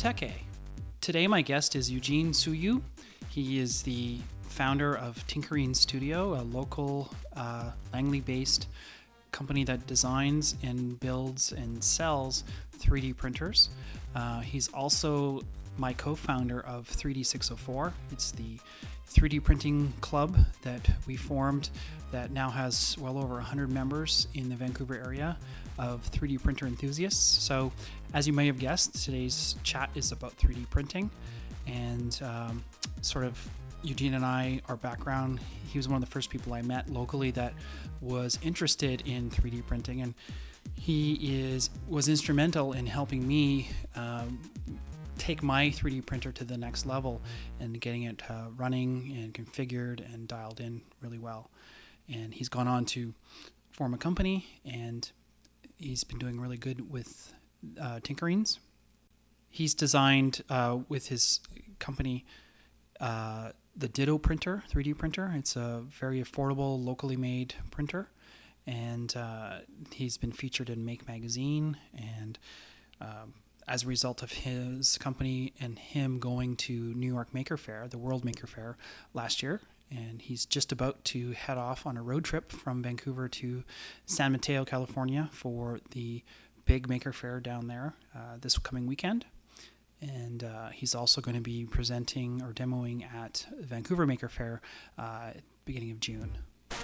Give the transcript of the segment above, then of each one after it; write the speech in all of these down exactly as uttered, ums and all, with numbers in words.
Tech-A. Today my guest is Eugene Suyu. He is the founder of Tinkering Studio, a local uh, Langley-based company that designs and builds and sells three D printers. Uh, he's also my co-founder of three D six oh four. It's the three D printing club that we formed that now has well over one hundred members in the Vancouver area of three D printer enthusiasts. So as you may have guessed, today's chat is about three D printing and um, sort of Eugene and I, our background. He was one of the first people I met locally that was interested in three D printing, and he is was instrumental in helping me um, take my three D printer to the next level and getting it uh, running and configured and dialed in really well. And he's gone on to form a company, and he's been doing really good with uh, Tinkerings. He's designed uh, with his company uh, the Ditto printer, three D printer. It's a very affordable, locally made printer, and uh, he's been featured in Make Magazine, and um, as a result of his company and him going to New York Maker Faire, the World Maker Faire last year, and he's just about to head off on a road trip from Vancouver to San Mateo, California for the big Maker Faire down there uh, this coming weekend. And uh, he's also going to be presenting or demoing at Vancouver Maker Faire uh, at the beginning of June.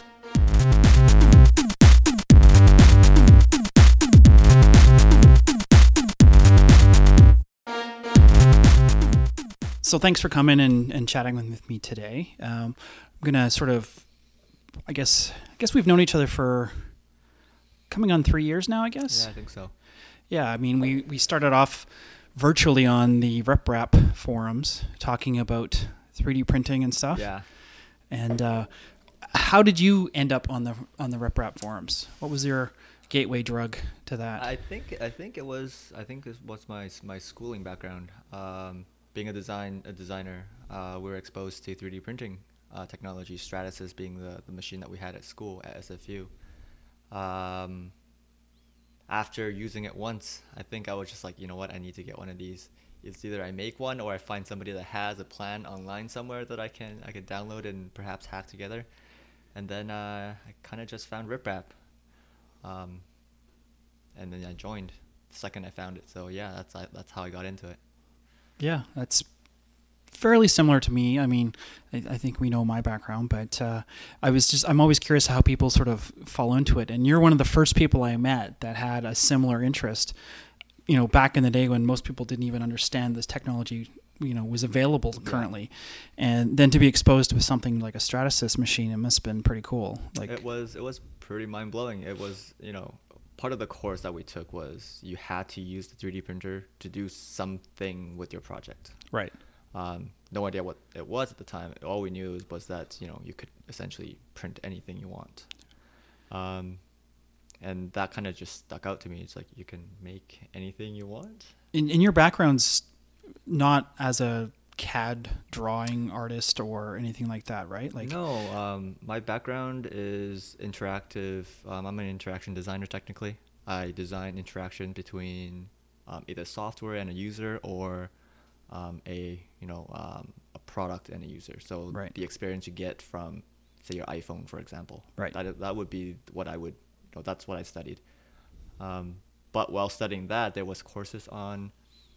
So thanks for coming and, and chatting with me today. Um, I'm going to sort of, I guess, I guess we've known each other for coming on three years now, I guess. Yeah, I think so. Yeah, I mean, we, we started off virtually on the RepRap forums talking about three D printing and stuff. Yeah. And uh, how did you end up on the on the RepRap forums? What was your gateway drug to that? I think I think it was I think this was my my schooling background. Um, being a design a designer, uh, we were exposed to three D printing uh, technology. Stratasys being the, the machine that we had at school at S F U. Um, after using it once, I think I was just like, you know what, I need to get one of these. It's either I make one or I find somebody that has a plan online somewhere that I can I could download and perhaps hack together. And then uh, I kind of just found RepRap. Um, and then I joined the second I found it. So yeah, that's that's how I got into it. Yeah, that's fairly similar to me. I mean, I, I think we know my background, but uh, I was just, I'm always curious how people sort of fall into it. And you're one of the first people I met that had a similar interest, you know, back in the day when most people didn't even understand this technology, you know, was available currently. Yeah. And then to be exposed to something like a Stratasys machine, it must have been pretty cool. Like it was, it was pretty mind blowing. It was, you know, part of the course that we took was you had to use the three D printer to do something with your project. Right. Um, no idea what it was at the time. All we knew was, was that, you know, you could essentially print anything you want. Um, and that kind of just stuck out to me. It's like you can make anything you want. In, in your background's not as a C A D drawing artist or anything like that, right? Like no, um, my background is interactive. Um, I'm an interaction designer technically. I design interaction between um, either software and a user or um, a you know um, a product and a user. So right. The experience you get from, say, your iPhone, for example. Right. That that would be what I would. You know, that's what I studied. Um, but while studying that, there was courses on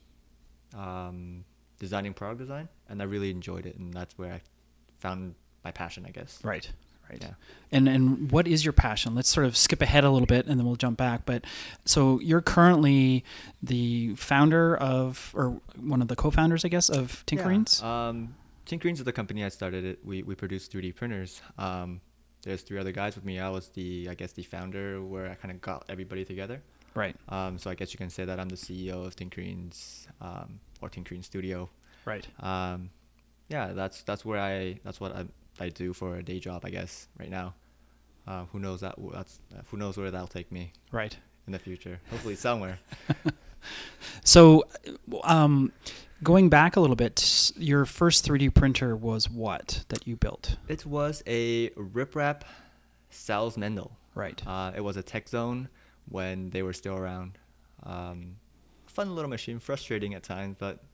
um, designing product design, and I really enjoyed it, and that's where I found my passion, I guess. Right. Right. Yeah. And and what is your passion? Let's sort of skip ahead a little bit and then we'll jump back. But so you're currently the founder of, or one of the co-founders, I guess, of Tinkerings? Yeah. Um, Tinkerings is the company I started. It. We we produce three D printers. Um, there's three other guys with me. I was the, I guess, the founder where I kind of got everybody together. Right. Um, so I guess you can say that I'm the C E O of Tinkerings, um, or Tinkering Studio. Right. Um, yeah, that's that's where I that's what I I do for a day job, I guess, right now. Uh, who knows that that's who knows where that'll take me. Right. In the future, hopefully somewhere. So, um, going back a little bit, your first three D printer was what that you built? It was a RepRap Salz Mendel. Right. Uh, it was a Tech Zone when they were still around. Um, fun little machine, frustrating at times, but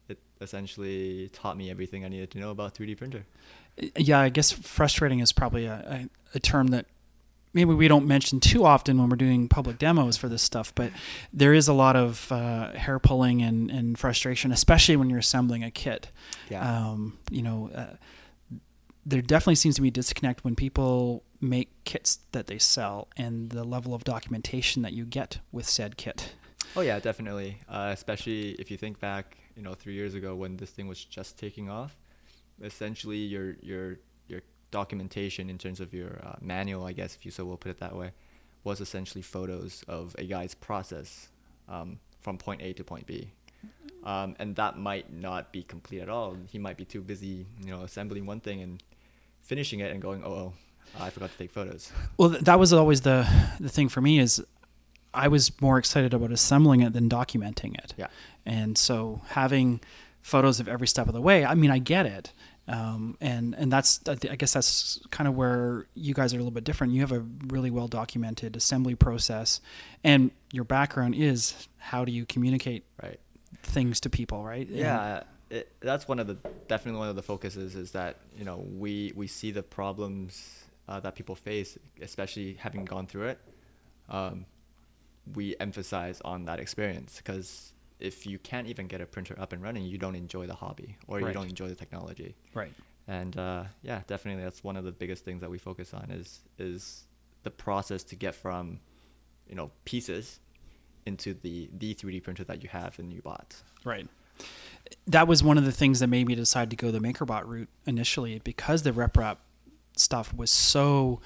it essentially taught me everything I needed to know about three D printer. Yeah, I guess frustrating is probably a, a, a term that maybe we don't mention too often when we're doing public demos for this stuff, but there is a lot of uh, hair pulling and, and frustration, especially when you're assembling a kit. Yeah. Um, you know, uh, there definitely seems to be a disconnect when people make kits that they sell and the level of documentation that you get with said kit. Oh yeah, definitely. Uh, especially if you think back, you know, three years ago when this thing was just taking off. Essentially, your your your documentation in terms of your uh, manual, I guess, if you so will put it that way, was essentially photos of a guy's process um, from point A to point B. Um, and that might not be complete at all. He might be too busy, you know, assembling one thing and finishing it and going, oh, oh, I forgot to take photos. Well, th- that was always the the thing for me is I was more excited about assembling it than documenting it. Yeah. And so having photos of every step of the way, I mean, I get it. Um, and, and that's, I guess that's kind of where you guys are a little bit different. You have a really well documented assembly process, and your background is how do you communicate right. things to people, right? Yeah. It, that's one of the, definitely one of the focuses is that, you know, we, we see the problems uh, that people face, especially having gone through it. Um, we emphasize on that experience because if you can't even get a printer up and running, you don't enjoy the hobby or Right. you don't enjoy the technology. Right. And uh, yeah, definitely that's one of the biggest things that we focus on is is the process to get from, you know, pieces into the, the three D printer that you have and you bought. Right. That was one of the things that made me decide to go the MakerBot route initially, because the RepRap stuff was so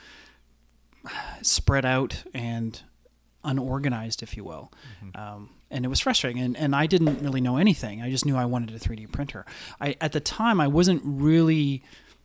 spread out and unorganized, if you will. Mm-hmm. Um, and it was frustrating. And, and I didn't really know anything. I just knew I wanted a three D printer. I, at the time, I wasn't really,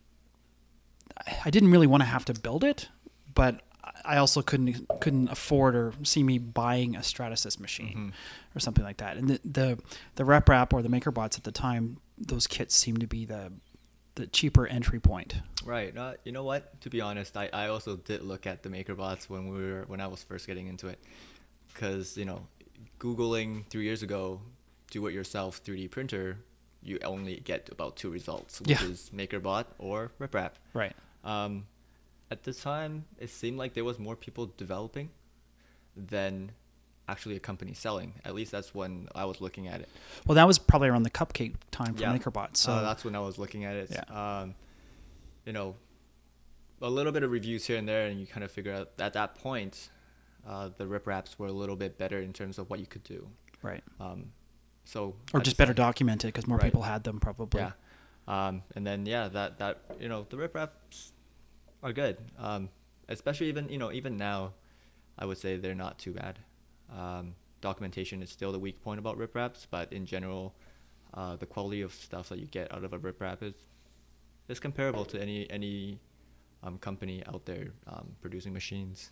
I didn't really want to have to build it, but I also couldn't, couldn't afford or see me buying a Stratasys machine mm-hmm. or something like that. And the, the, the RepRap or the MakerBots at the time, those kits seemed to be the, the cheaper entry point. Right. Uh, you know what? To be honest, I, I also did look at the MakerBots when we were when I was first getting into it, because you know, Googling three years ago, do-it-yourself three D printer, you only get about two results, which yeah. is MakerBot or RepRap. Right. Um, at the time, it seemed like there was more people developing than actually a company selling. At least that's when I was looking at it. Well, that was probably around the Cupcake time for yeah. MakerBot. So uh, that's when I was looking at it. Yeah. Um, you know, a little bit of reviews here and there, and you kind of figure out at that point, uh, the RepRaps were a little bit better in terms of what you could do. Right. Um, so or just better documented because more right. people had them probably. Yeah. Um, and then yeah, that that you know the RepRaps are good. Um, especially even you know even now, I would say they're not too bad. Um, documentation is still the weak point about RepRaps, but in general, uh, the quality of stuff that you get out of a RepRap is is comparable to any any um, company out there um, producing machines.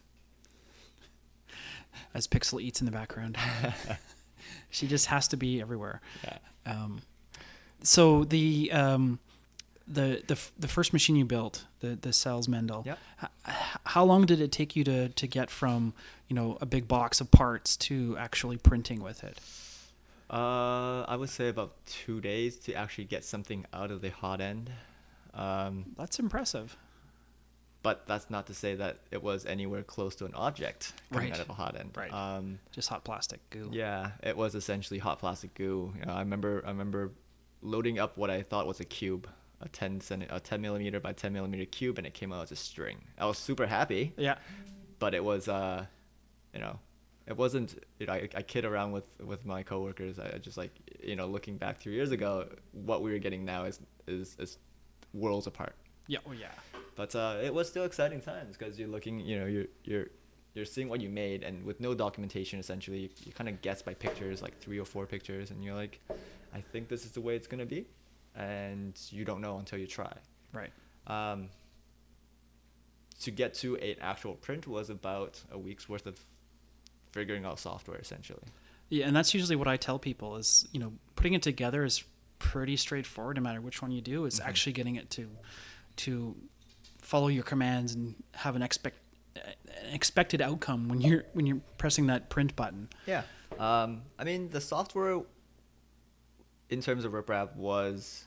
As Pixel eats in the background, she just has to be everywhere. Yeah. Um, so the um, the the f- the first machine you built, the the Sales Mendel. Yeah. H- how long did it take you to to get from you know a big box of parts to actually printing with it? Uh, I would say about two days to actually get something out of the hot end. Um, That's impressive. But that's not to say that it was anywhere close to an object coming Right. out of a hot end. Right. Um, Just hot plastic goo. yeah, it was essentially hot plastic goo. You know, I remember I remember loading up what I thought was a cube, a ten centi- a ten millimeter by ten millimeter cube, and it came out as a string. I was super happy. Yeah. But it was, uh, you know, it wasn't. You know, I, I kid around with with my coworkers. I just like, you know, looking back three years ago, what we were getting now is is, is worlds apart. Yeah. Oh yeah. But uh, it was still exciting times because you're looking, you know, you're you're you're seeing what you made, and with no documentation, essentially, you, you kind of guess by pictures, like three or four pictures, and you're like, I think this is the way it's gonna be, and you don't know until you try. Right. Um, to get to an actual print was about a week's worth of figuring out software, essentially. Yeah, and that's usually what I tell people is, you know, putting it together is pretty straightforward no matter which one you do. It's mm-hmm. actually getting it to to follow your commands and have an expect an expected outcome when you're when you're pressing that print button. Yeah. Um, I mean, the software in terms of riprap, was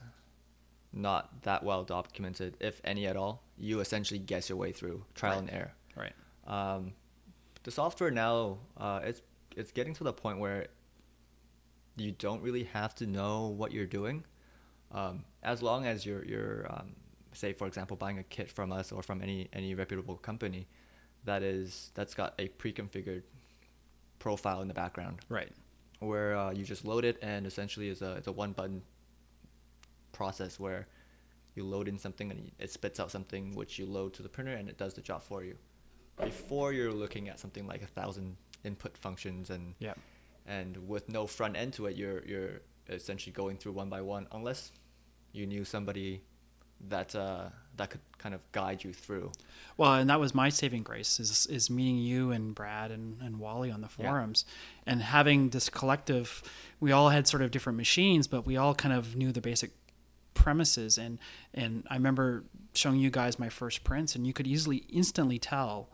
not that well documented, if any at all. You essentially guess your way through trial Right. and error. Right. Um, the software now, uh, it's it's getting to the point where you don't really have to know what you're doing, um, as long as you're you're um, say for example buying a kit from us or from any any reputable company that is that's got a pre-configured profile in the background Right. where uh, you just load it, and essentially it's a it's a one button process where you load in something and it spits out something which you load to the printer and it does the job for you. Before you're looking at something like a thousand input functions and Yeah. and with no front end to it, you're you're essentially going through one by one, unless you knew somebody that uh, that could kind of guide you through. Well, and that was my saving grace is is meeting you and Brad and, and Wally on the Yeah. forums and having this collective. We all had sort of different machines, but we all kind of knew the basic premises. And and I remember showing you guys my first prints, and you could easily instantly tell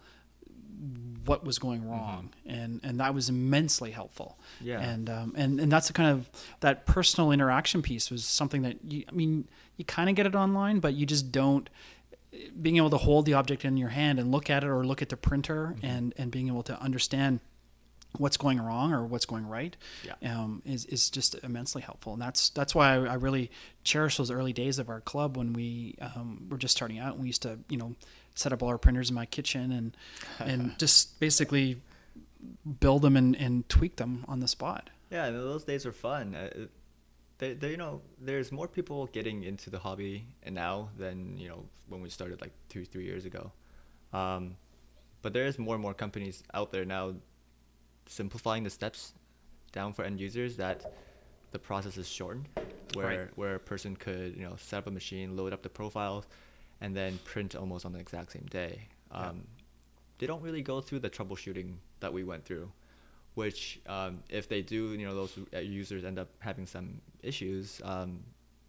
what was going wrong, mm-hmm. and and that was immensely helpful. Yeah. And um and and that's the kind of that personal interaction piece was something that you I mean you kind of get it online, but you just don't. Being able to hold the object in your hand and look at it, or look at the printer, mm-hmm. and and being able to understand what's going wrong or what's going right, yeah. um, is is just immensely helpful. And that's that's why I, I really cherish those early days of our club when we um, were just starting out. And we used to, you know, set up all our printers in my kitchen and and just basically build them and, and tweak them on the spot. Yeah, and those days are fun. Uh, they, they, you know, there's more people getting into the hobby now than, you know, when we started like two, three years ago. Um, but there is more and more companies out there now simplifying the steps down for end users, that the process is shortened, where Right. where a person could, you know, set up a machine, load up the profiles, and then print almost on the exact same day. Um, Yeah. They don't really go through the troubleshooting that we went through, which um, if they do, you know, those users end up having some issues, um,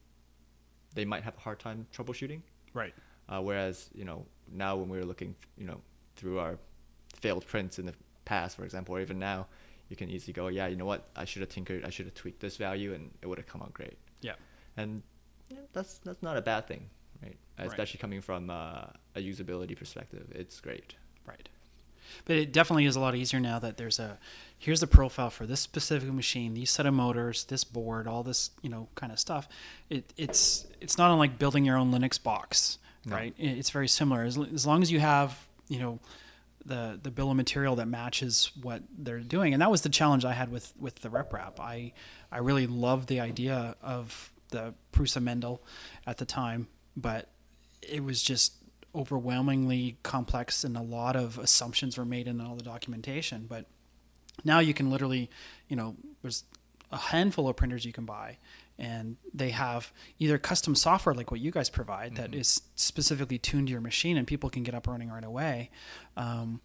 they might have a hard time troubleshooting. Right. Uh, whereas, you know, now when we're looking, you know, through our failed prints in the past, for example, or even now, you can easily go, yeah, you know what, I should have tinkered, I should have tweaked this value, and it would have come out great. Yeah. And yeah, that's that's not a bad thing, right? Right. Especially coming from uh, a usability perspective, it's great. Right. But it definitely is a lot easier now that there's a, here's the profile for this specific machine, these set of motors, this board, all this, you know, kind of stuff. It, it's it's not unlike building your own Linux box, No. right? It- It's very similar. As, as long as you have, you know, the the bill of material that matches what they're doing. And that was the challenge I had with, with the RepRap. I, I really loved the idea of the Prusa Mendel at the time, but it was just overwhelmingly complex, and a lot of assumptions were made in all the documentation. But now you can literally, you know, there's a handful of printers you can buy, and they have either custom software like what you guys provide that Mhm. is specifically tuned to your machine, and people can get up and running right away. Um,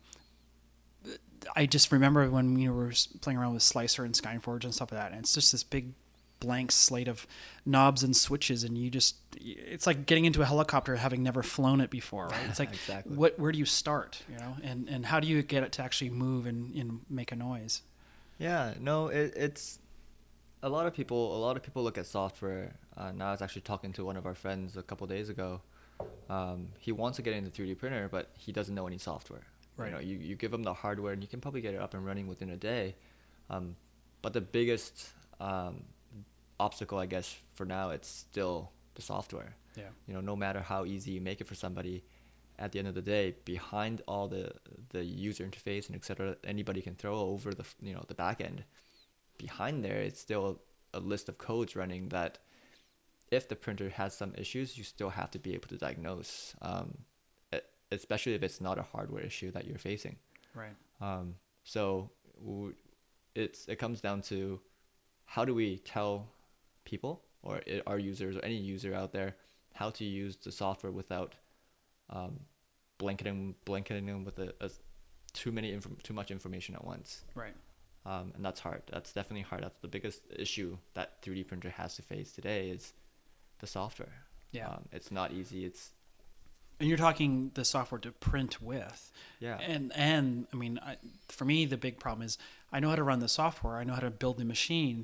I just remember when we were playing around with Slicer and Skyforge and stuff like that, and it's just this big blank slate of knobs and switches, and you just, it's like getting into a helicopter having never flown it before, right? It's like, Exactly. what, where do you start, you know, and, and how do you get it to actually move and, and make a noise? Yeah, no, it, it's a lot of people. A lot of people look at software. Uh, now I was actually talking to one of our friends a couple days ago. Um, he wants to get into three D printer, but he doesn't know any software. Right. You know, you, you give him the hardware, and you can probably get it up and running within a day. Um, but the biggest um, obstacle, I guess, for now, it's still the software. Yeah. You know, no matter how easy you make it for somebody, at the end of the day, behind all the the user interface and et cetera, anybody can throw over the you know the back end. Behind there, it's still a list of codes running that, if the printer has some issues, you still have to be able to diagnose, um, e- especially if it's not a hardware issue that you're facing. Right. Um, so w- it's it comes down to, how do we tell people, or i- our users, or any user out there, how to use the software without um, blanketing blanketing them with a, a too many inf- too much information at once. Right. Um, and that's hard. That's definitely hard. That's the biggest issue that three D printer has to face today, is the software. Yeah. Um, it's not easy. It's And you're talking the software to print with. yeah. And, and I mean, I, for me, the big problem is I know how to run the software. I know how to build the machines,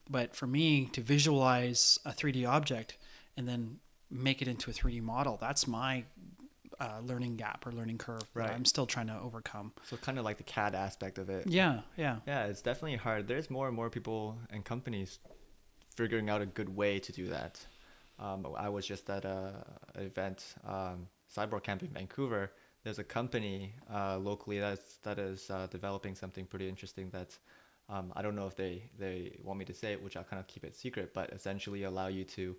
But for me to visualize a three D object and then make it into a three D model, that's my uh, learning gap or learning curve Right. that I'm still trying to overcome. So kind of like the C A D aspect of it. Yeah, yeah. Yeah, it's definitely hard. There's more and more people and companies figuring out a good way to do that. Um, I was just at a, a event, um, Cyborg Camp in Vancouver. There's a company uh, locally that's that is uh, developing something pretty interesting that um, I don't know if they, they want me to say it, which I'll kind of keep it secret, but essentially allow you to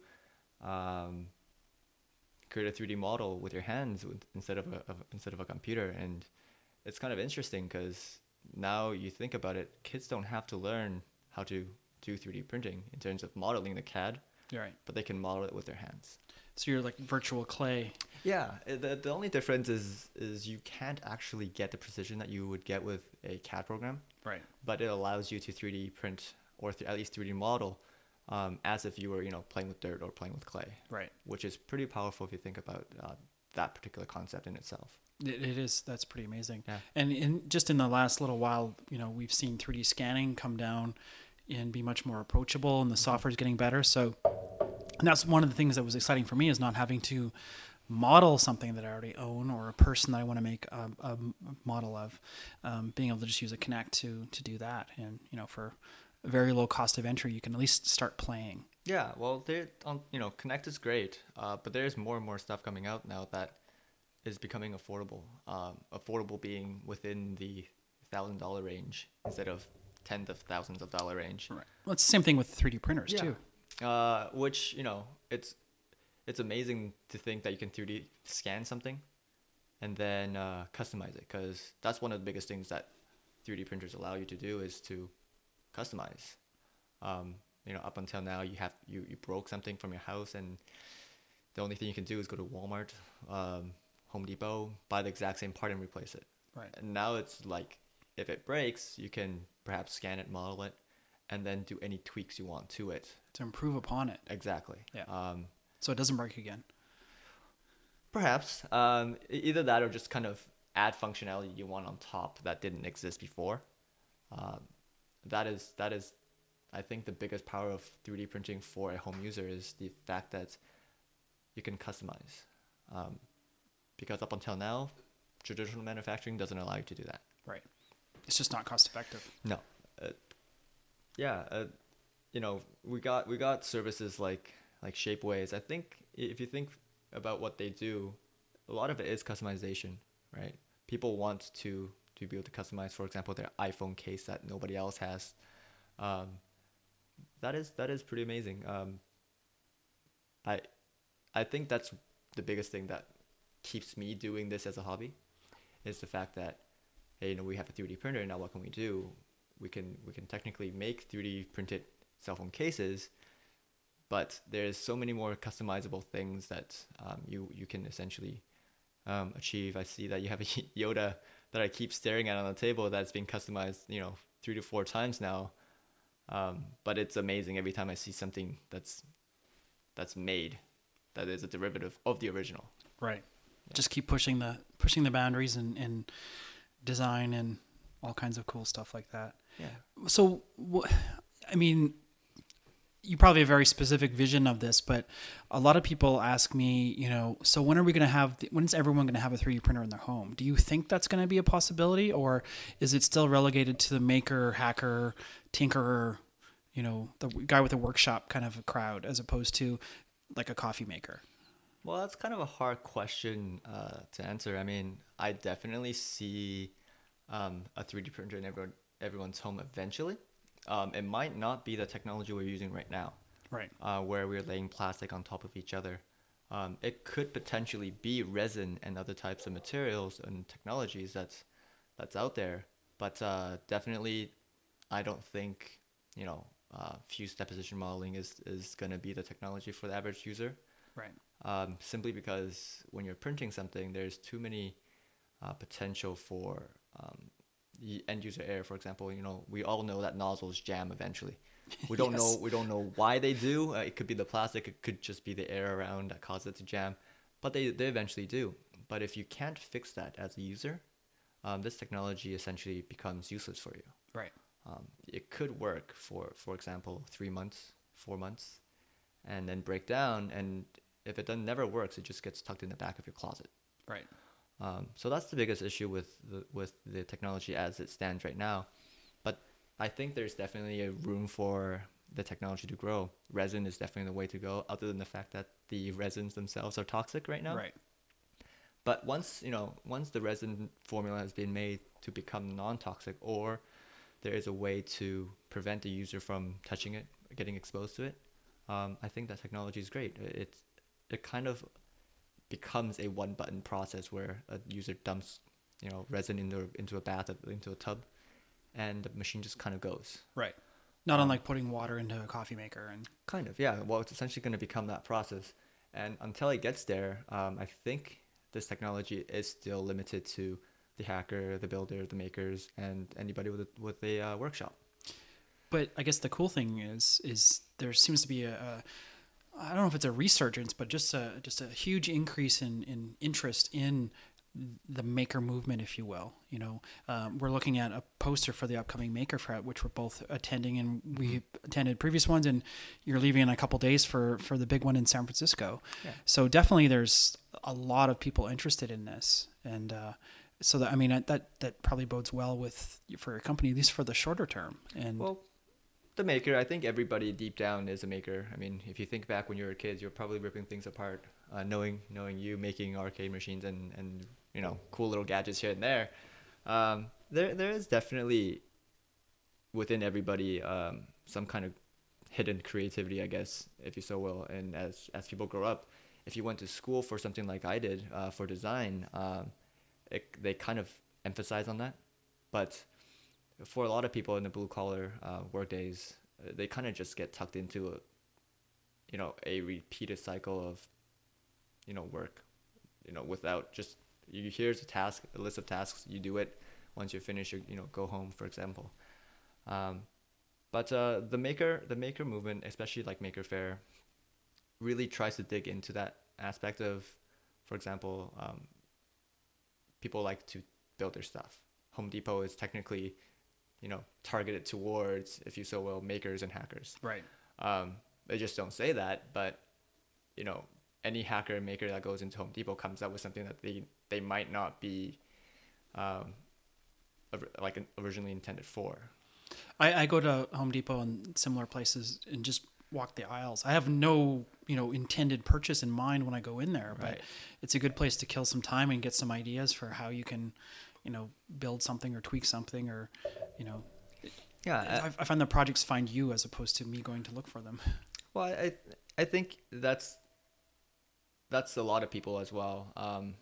um, create a three D model with your hands with, instead of a, of, instead of a computer. And it's kind of interesting because now you think about it, kids don't have to learn how to do three D printing in terms of modeling the C A D, You're right. but they can model it with their hands. So you're like virtual clay. Yeah, uh, the, the only difference is is you can't actually get the precision that you would get with a C A D program, Right. but it allows you to three D print or th- at least three D model um, as if you were, you know, playing with dirt or playing with clay, Right. which is pretty powerful if you think about uh, that particular concept in itself. It, it is. That's pretty amazing. Yeah. And in just in the last little while, you know, we've seen three D scanning come down and be much more approachable, and the software is getting better. So, and that's one of the things that was exciting for me, is not having to model something that I already own or a person that I want to make a, a model of. Um, being able to just use a Kinect to to do that, and you know, for a very low cost of entry, you can at least start playing. Yeah, well, there, um, you know, Kinect is great, uh, but there's more and more stuff coming out now that is becoming affordable. Um, affordable being within the thousand dollar range instead of tens of thousands of dollar range. Right. Well, it's the same thing with three D printers Yeah. too. Uh, which, you know, it's it's amazing to think that you can three D scan something and then uh, customize it, because that's one of the biggest things that three D printers allow you to do is to customize. Um, you know, up until now, you have you, you broke something from your house, and the only thing you can do is go to Walmart, um, Home Depot, buy the exact same part and replace it. Right. And now it's like, if it breaks, you can perhaps scan it, model it, and then do any tweaks you want to it. To improve upon it, Exactly. Yeah. Um, so it doesn't break again. perhaps um, e- either that or just kind of add functionality you want on top that didn't exist before. Um, that is that is, I think, the biggest power of three D printing for a home user is the fact that you can customize. Um, because up until now, traditional manufacturing doesn't allow you to do that. Right. It's just not cost effective. No. Uh, yeah. Uh, you know, we got we got services like like Shapeways. I think if you think about what they do, a lot of it is customization, right? People want to to be able to customize, for example, their iPhone case that nobody else has. Um, that is that is pretty amazing. Um, I I think that's the biggest thing that keeps me doing this as a hobby, is the fact that, hey, you know, we have a three D printer now. What can we do? We can we can technically make three D printed cell phone cases, but there's so many more customizable things that um, you you can essentially um, achieve. I see that you have a Yoda that I keep staring at on the table that's been customized, you know, three to four times now. Um, but it's amazing every time I see something that's that's made that is a derivative of the original. Right. Yeah. Just keep pushing the pushing the boundaries and, and design and all kinds of cool stuff like that. Yeah. So, wh- I mean, you probably have a very specific vision of this, but a lot of people ask me, you know, so when are we going to have, the, when is everyone going to have a three D printer in their home? Do you think that's going to be a possibility, or is it still relegated to the maker, hacker, tinkerer, you know, the guy with a workshop kind of a crowd, as opposed to like a coffee maker? Well, that's kind of a hard question uh, to answer. I mean, I definitely see um, a three D printer in everyone, everyone's home eventually. Um, it might not be the technology we're using right now, right? Uh, where we're laying plastic on top of each other. Um, it could potentially be resin and other types of materials and technologies that's that's out there. But uh, definitely, I don't think, you know, uh, fused deposition modeling is is going to be the technology for the average user. Right. Um, simply because when you're printing something, there's too many uh, potential for um, end user error. For example, you know, we all know that nozzles jam eventually. We don't yes. know we don't know why they do. Uh, it could be the plastic. It could just be the air around that causes it to jam, but they they eventually do. But if you can't fix that as a user, um, this technology essentially becomes useless for you. Right. Um, it could work for, for example, three months, four months, and then break down. And if it doesn't never works, it just gets tucked in the back of your closet. Right. Um, so that's the biggest issue with the, with the technology as it stands right now. But I think there's definitely a room for the technology to grow. Resin is definitely the way to go, other than the fact that the resins themselves are toxic right now. Right. But once, you know, once the resin formula has been made to become non-toxic, or there is a way to prevent the user from touching it, getting exposed to it, um, I think that technology is great. It's it kind of becomes a one-button process where a user dumps, you know, resin into into a bath, into a tub, and the machine just kind of goes. Right. Not Um, unlike putting water into a coffee maker. And Kind of, yeah. Well, it's essentially going to become that process. And until it gets there, um, I think this technology is still limited to the hacker, the builder, the makers, and anybody with a, with a uh, workshop. But I guess the cool thing is, is there seems to be a, a I don't know if it's a resurgence, but just a just a huge increase in, in interest in the maker movement, if you will. You know, um, we're looking at a poster for the upcoming Maker Faire, which we're both attending, and we attended previous ones, and you're leaving in a couple days for, for the big one in San Francisco. Yeah. So definitely there's a lot of people interested in this. And uh, so that, I mean, that, that probably bodes well with for your company, at least for the shorter term. And Well, the maker, I think everybody deep down is a maker. I mean, if you think back when you were kids, you're probably ripping things apart, uh, knowing knowing you making arcade machines and, and you know, cool little gadgets here and there. Um, there there is definitely within everybody um, some kind of hidden creativity, I guess, if you so will. And as as people grow up, if you went to school for something like I did uh, for design, um, it, they kind of emphasize on that. But for a lot of people in the blue collar uh, work days, uh, they kind of just get tucked into a, you know, a repeated cycle of, you know, work, you know, without just, you here's a task, a list of tasks, you do it. Once you're finished, you, you know, go home, for example. Um, but uh, the maker, the maker movement, especially like Maker Faire, really tries to dig into that aspect of, for example, um, people like to build their stuff. Home Depot is technically, you know, targeted towards, if you so will, makers and hackers. right. Um, they just don't say that, but, you know, any hacker and maker that goes into Home Depot comes up with something that they, they might not be um, like originally intended for. I, I go to Home Depot and similar places and just walk the aisles. I have no, you know, intended purchase in mind when I go in there, but Right. it's a good place to kill some time and get some ideas for how you can, you know, build something or tweak something, or, you know, Yeah, I, I find the projects find you as opposed to me going to look for them. well, I I think that's that's a lot of people as well. Um,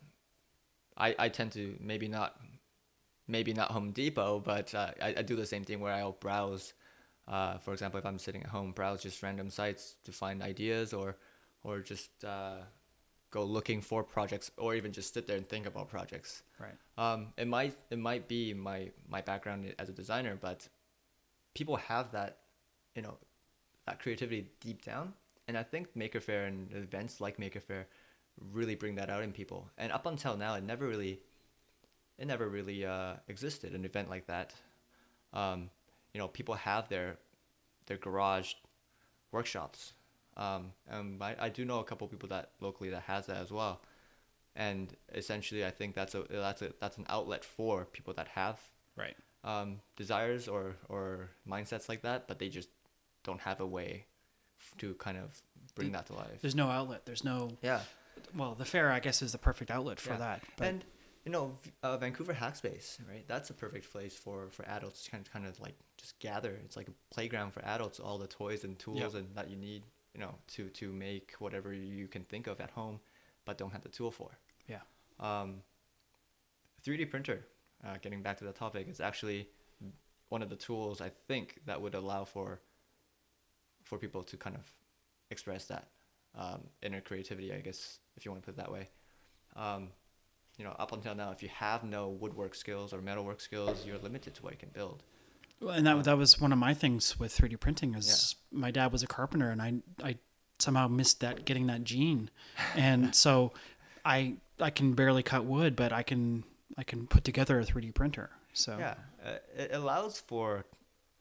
I I tend to maybe not maybe not Home Depot, but uh, I I do the same thing where I'll browse. Uh, for example, if I'm sitting at home, browse just random sites to find ideas, or or just uh, go looking for projects, or even just sit there and think about projects. Right. Um, it might it might be my my background as a designer, but people have that, you know, that creativity deep down, and I think Maker Faire and events like Maker Faire really bring that out in people. And up until now, it never really it never really uh, existed, an event like that. Um, you know, people have their their garage workshops. Um, and I, I do know a couple people that locally that has that as well. And essentially, I think that's a that's a that's an outlet for people that have Right. um, desires or or mindsets like that, but they just don't have a way f- to kind of bring that to life. There's no outlet. There's no, Yeah, well, the fair, I guess, is the perfect outlet for yeah. that. But And you know, v- uh, Vancouver Hackspace, right? That's a perfect place for for adults to kind of kind of like just gather. It's like a playground for adults. All the toys and tools Yep. and that you need, you know, to to make whatever you can think of at home, but don't have the tool for. yeah. Um, three D printer, uh, getting back to the topic, is actually one of the tools I think that would allow for for people to kind of express that um, inner creativity, I guess, if you want to put it that way. Um, you know, up until now, if you have no woodwork skills or metalwork skills, you're limited to what you can build. Well, and that that was one of my things with three D printing is my dad was a carpenter, and I I somehow missed that getting that gene, and so I I can barely cut wood, but I can I can put together a three D printer. So Yeah, uh, it allows for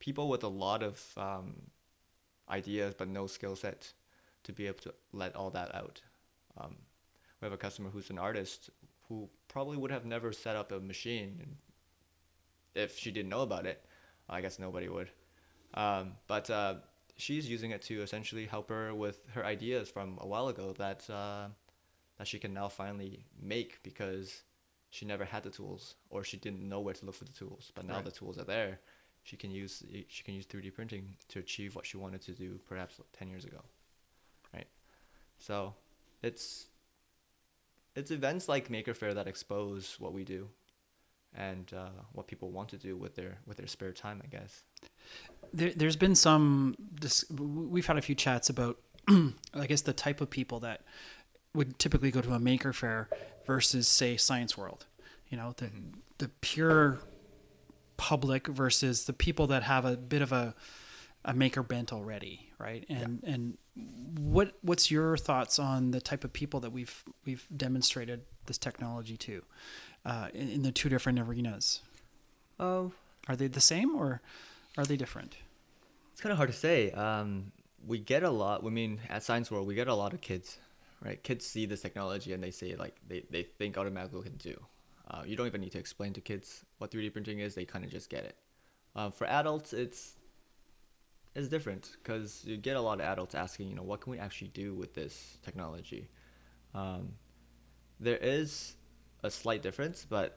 people with a lot of um, ideas but no skill set to be able to let all that out. Um, we have a customer who's an artist who probably would have never set up a machine if she didn't know about it. I guess nobody would. Um, but uh, she's using it to essentially help her with her ideas from a while ago that uh, that she can now finally make because she never had the tools or she didn't know where to look for the tools. But now Right. the tools are there. She can use she can use three D printing to achieve what she wanted to do perhaps ten years ago, right? So it's it's events like Maker Faire that expose what we do and uh, what people want to do with their with their spare time, I guess. There, there's been some. Dis- we've had a few chats about, I guess, the type of people that would typically go to a Maker Faire versus, say, Science World. You know, the Mm-hmm. the pure public versus the people that have a bit of a a maker bent already, right? And yeah. and what what's your thoughts on the type of people that we've we've demonstrated this technology to uh, in, in the two different arenas? Oh, are they the same or are they different? It's kind of hard to say. Um, we get a lot. I mean, at Science World, we get a lot of kids, right? Kids see this technology and they say like they, they think automatically what it can do. Uh, you don't even need to explain to kids what three D printing is. They kind of just get it. Uh, for adults, it's it's different because you get a lot of adults asking, you know, what can we actually do with this technology? Um, there is a slight difference, but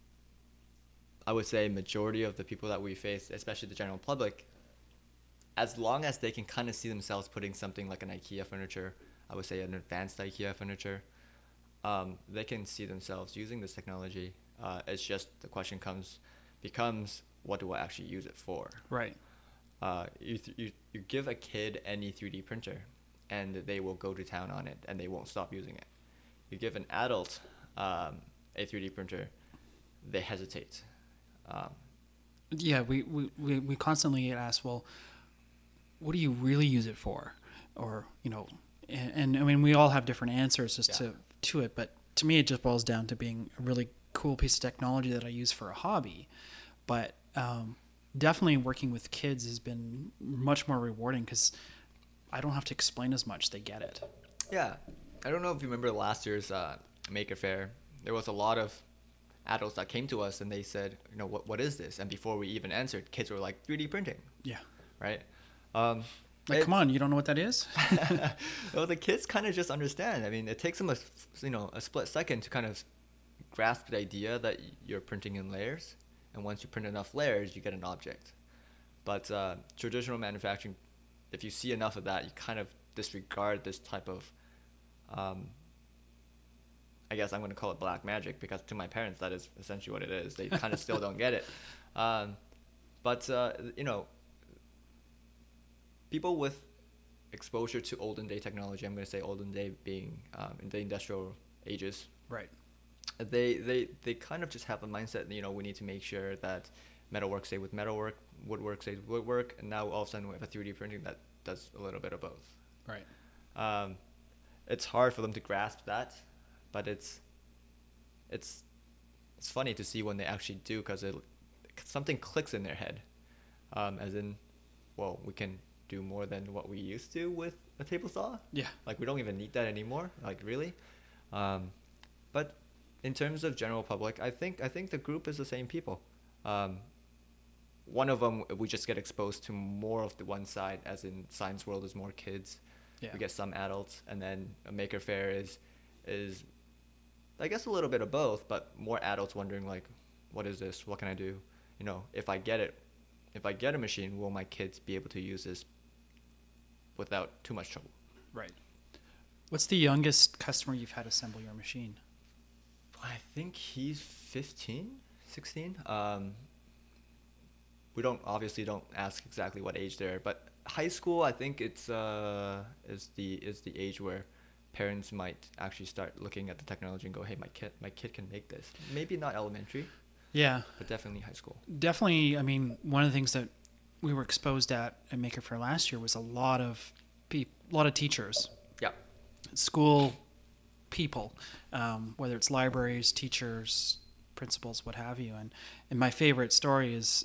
I would say majority of the people that we face, especially the general public, as long as they can kind of see themselves putting something like an IKEA furniture, I would say an advanced IKEA furniture, um, they can see themselves using this technology. Uh, it's just the question comes, becomes, what do I actually use it for? Right. Uh, you, th- you you give a kid any three D printer, and they will go to town on it, and they won't stop using it. You give an adult um, a three D printer, they hesitate. Um, yeah, we, we, we, we constantly get asked, well, what do you really use it for? Or, you know, and, and I mean, we all have different answers as yeah. to, to it, but to me, it just boils down to being a really cool piece of technology that I use for a hobby. But um, definitely working with kids has been much more rewarding because I don't have to explain as much. They get it. Yeah. I don't know if you remember last year's uh, Maker Faire. There was a lot of adults that came to us and they said, you know, what what is this? And before we even answered, kids were like, three D printing. Yeah. Right? Um, like, come on, you don't know what that is? Well, the kids kind of just understand. I mean, it takes them a, you know, a split second to kind of grasp the idea that you're printing in layers. And once you print enough layers, you get an object. But uh, traditional manufacturing, if you see enough of that, you kind of disregard this type of, um, I guess I'm going to call it black magic, because to my parents, that is essentially what it is. They kind of still don't get it. Um, but, uh, you know, people with exposure to olden day technology, I'm going to say olden day being um, in the industrial ages. Right. They, they they kind of just have a mindset, you know, we need to make sure that metalwork stay with metalwork, woodwork stays with woodwork, and now all of a sudden we have a three D printing that does a little bit of both. Right. Um, it's hard for them to grasp that, but it's it's it's funny to see when they actually do, because it something clicks in their head, um, as in, well, we can do more than what we used to with a table saw. Yeah. Like, we don't even need that anymore. Like, really. Um, but in terms of general public, I think I think the group is the same people. Um, one of them, we just get exposed to more of the one side, as in Science World is more kids. Yeah. We get some adults, and then a Maker Faire is, is, I guess a little bit of both, but more adults wondering like, what is this? What can I do? You know, if I get it, if I get a machine, will my kids be able to use this without too much trouble? Right. What's the youngest customer you've had assemble your machine? I think he's fifteen, sixteen. Um, we don't obviously don't ask exactly what age they're, but high school, I think it's uh is the is the age where parents might actually start looking at the technology and go, hey, my kid my kid can make this. Maybe not elementary. Yeah. But definitely high school. Definitely. I mean, one of the things that we were exposed at at Maker Faire last year was a lot of pe- a lot of teachers. Yeah. School people, um, whether it's libraries, teachers, principals, what have you. And and my favorite story is is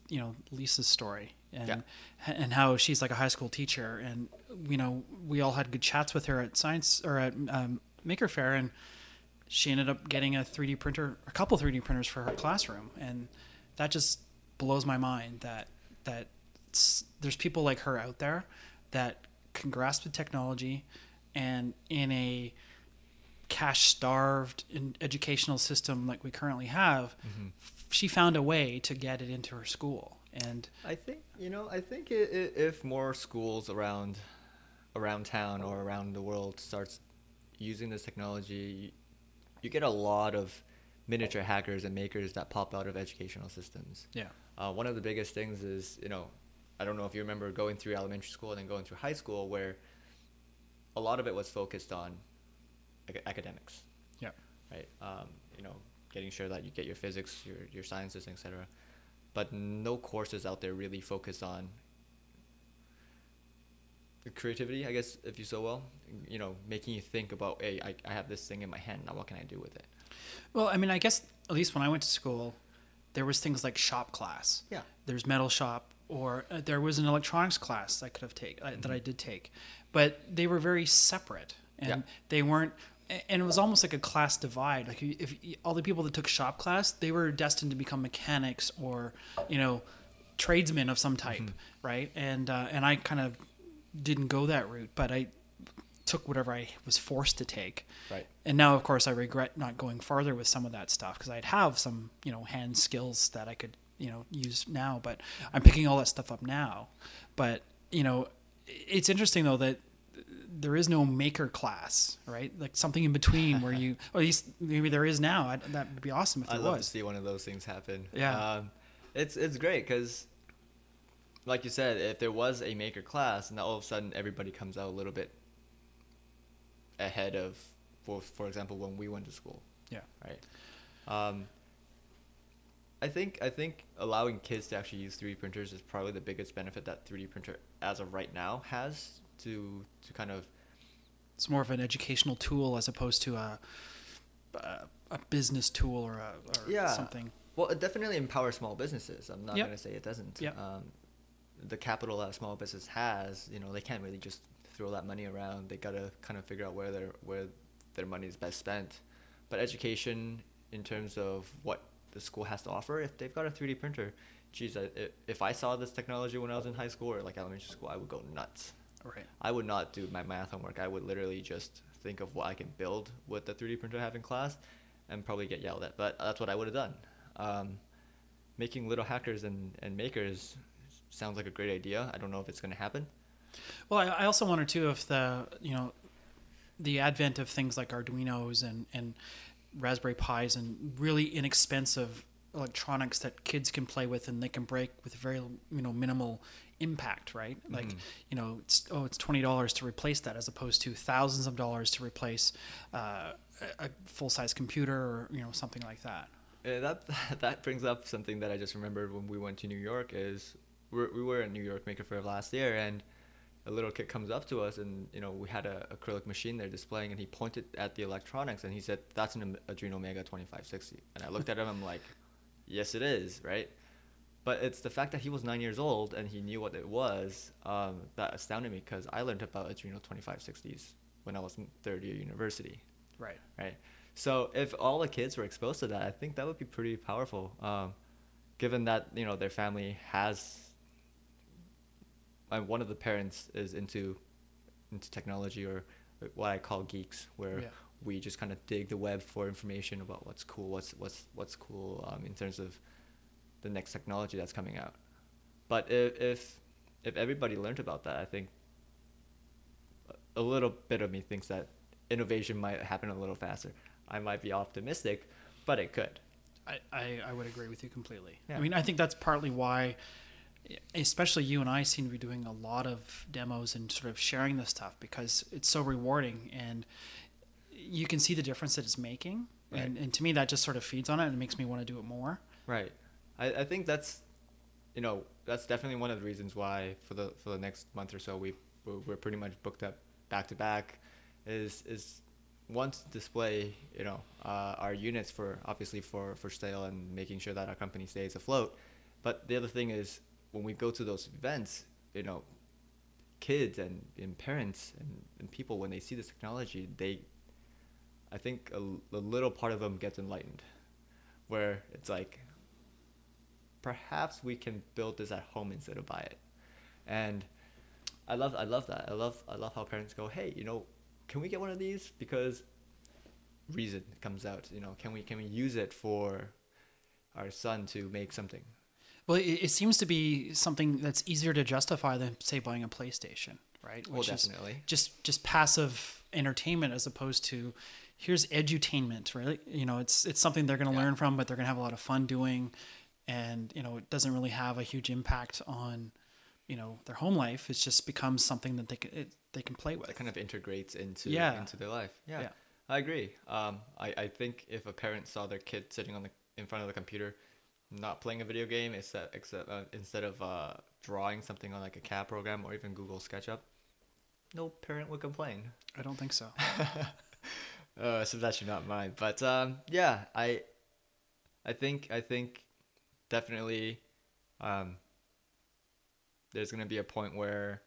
you know, Lisa's story and Yeah. and how she's like a high school teacher, and you know, we all had good chats with her at science or at um, Maker Faire, and she ended up getting a three D printer, a couple three D printers for her classroom, and that just blows my mind that that there's people like her out there that can grasp the technology, and in a cash-starved educational system like we currently have, mm-hmm. she found a way to get it into her school. And I think, you know, I think it, it, if more schools around around town or around the world starts using this technology, you get a lot of miniature hackers and makers that pop out of educational systems. Yeah. Uh, one of the biggest things is, you know, I don't know if you remember going through elementary school and then going through high school, where a lot of it was focused on ac- academics. Yeah. Right. Um, you know, getting sure that you get your physics, your your sciences, et cetera. But no courses out there really focus on the creativity, I guess, if you so will. You know, making you think about, hey, I, I have this thing in my hand. Now what can I do with it? Well, I mean, I guess at least when I went to school, there was things like shop class. Yeah. There's metal shop, or uh, there was an electronics class I could have taken uh, mm-hmm. that I did take, but they were very separate, and yeah. they weren't. And it was almost like a class divide. Like if, if all the people that took shop class, they were destined to become mechanics or, you know, tradesmen of some type, mm-hmm. right? And uh, and I kind of didn't go that route, but I took whatever I was forced to take. Right. And now, of course, I regret not going farther with some of that stuff, because I'd have some, you know, hand skills that I could, you know, use now. But I'm picking all that stuff up now. But, you know, it's interesting, though, that there is no maker class, right? Like something in between where you, or at least maybe there is now. I, that would be awesome if there I'd was. love to see one of those things happen. Yeah. Um, it's, it's great because, like you said, if there was a maker class, and all of a sudden everybody comes out a little bit ahead of, for for example, when we went to school. Yeah. Right. Um, I think I think allowing kids to actually use three D printers is probably the biggest benefit that three D printer as of right now has to to kind of. It's more of an educational tool as opposed to a a, a business tool or a or yeah. something. Well, it definitely empowers small businesses. I'm not yep. going to say it doesn't. Yep. Um, the capital that a small business has, you know, they can't really just throw that money around. They got to kind of figure out where their where their money is best spent. But education, in terms of what the school has to offer, if they've got a three D printer, geez, I, if I saw this technology when I was in high school or like elementary school, I would go nuts. Right. I would not do my math homework. I would literally just think of what I can build with the three D printer I have in class, and probably get yelled at. But that's what I would have done. Um, making little hackers and, and makers sounds like a great idea. I don't know if it's going to happen. Well, I, I also wonder too if the you know the advent of things like Arduinos and and Raspberry Pis and really inexpensive electronics that kids can play with and they can break with very you know minimal impact, right? Like mm-hmm. you know it's oh it's twenty dollars to replace that as opposed to thousands of dollars to replace uh, a full size computer or you know something like that. Yeah, that that brings up something that I just remembered when we went to New York. Is we're, we were in New York Maker Faire last year, and a little kid comes up to us, and you know we had a acrylic machine there displaying, and he pointed at the electronics, and he said, "That's an Adreno Mega twenty-five sixty." And I looked at him, I'm like, "Yes, it is, right?" But it's the fact that he was nine years old and he knew what it was um, that astounded me, because I learned about Adreno twenty-five sixties when I was in third year university. Right. Right. So if all the kids were exposed to that, I think that would be pretty powerful, um, given that you know their family has. Uh, one of the parents is into into technology, or what I call geeks, where yeah. we just kind of dig the web for information about what's cool, what's what's what's cool um, in terms of the next technology that's coming out. But if if, if everybody learned about that, I think a little bit of me thinks that innovation might happen a little faster. I might be optimistic, but it could. I, I, I would agree with you completely. Yeah. I mean, I think that's partly why, especially you and I seem to be doing a lot of demos and sort of sharing this stuff, because it's so rewarding and you can see the difference that it's making. Right. And, and to me, that just sort of feeds on it and makes me want to do it more. Right. I, I think that's, you know, that's definitely one of the reasons why for the for the next month or so we we're, we're pretty much booked up back to back, is is one to display you know uh, our units for obviously for for sale and making sure that our company stays afloat, But the other thing is when we go to those events, you know, kids and, and parents and, and people, when they see this technology, they, I think a, a little part of them gets enlightened, where it's like, perhaps we can build this at home instead of buy it. And I love, I love that. I love, I love how parents go, hey, you know, can we get one of these? Because reason comes out, you know, can we, can we use it for our son to make something? Well, it, it seems to be something that's easier to justify than, say, buying a PlayStation, right? Well, Which definitely. is just just passive entertainment as opposed to here's edutainment, right? You know, it's it's something they're going to Yeah. learn from, but they're going to have a lot of fun doing, and you know, it doesn't really have a huge impact on, you know, their home life. It just becomes something that they can it, they can play with. It kind of integrates into Yeah. into their life. Yeah, Yeah. I agree. Um, I, I think if a parent saw their kid sitting on the in front of the computer, not playing a video game, except except uh, instead of uh, drawing something on like a C A D program or even Google SketchUp, no parent would complain. I don't think so. Uh, so that should not mind. But um, yeah, I I think I think definitely um, there's gonna be a point where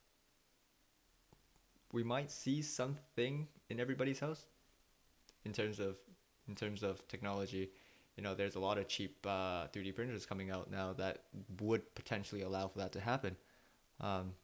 we might see something in everybody's house in terms of in terms of technology. You know, there's a lot of cheap uh, three D printers coming out now that would potentially allow for that to happen. Um,